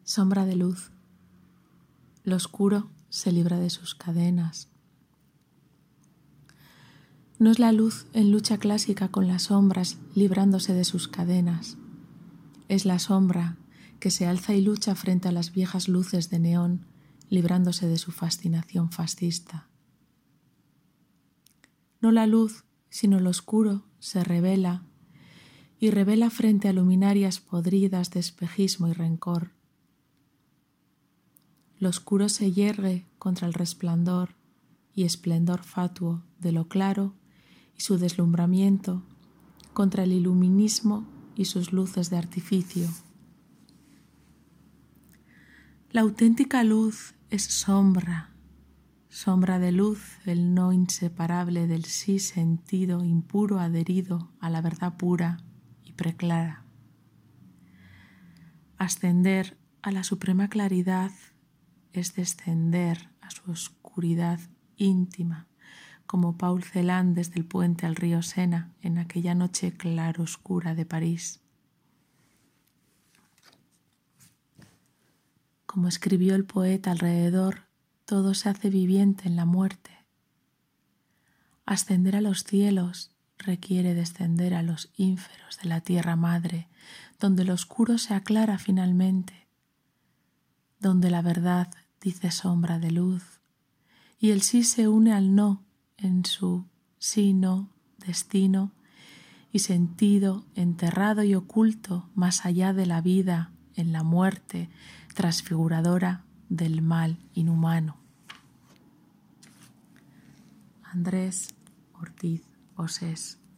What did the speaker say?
Sombra de luz. Lo oscuro se libra de sus cadenas. No es la luz en lucha clásica con las sombras librándose de sus cadenas. Es la sombra que se alza y lucha frente a las viejas luces de neón, librándose de su fascinación fascista. No la luz, sino lo oscuro se revela y revela frente a luminarias podridas de espejismo y rencor. Lo oscuro se yergue contra el resplandor y esplendor fatuo de lo claro y su deslumbramiento contra el iluminismo y sus luces de artificio. La auténtica luz es sombra, sombra de luz, el no inseparable del sí sentido impuro adherido a la verdad pura y preclara. Ascender a la suprema claridad es descender a su oscuridad íntima, como Paul Celan desde el puente al río Sena en aquella noche claroscura de París. Como escribió el poeta alrededor, todo se hace viviente en la muerte. Ascender a los cielos requiere descender a los ínferos de la tierra madre, donde lo oscuro se aclara finalmente, donde la verdad dice sombra de luz y el sí se une al no en su sí, no, destino y sentido enterrado y oculto más allá de la vida en la muerte transfiguradora del mal inhumano. Andrés Ortiz Osés.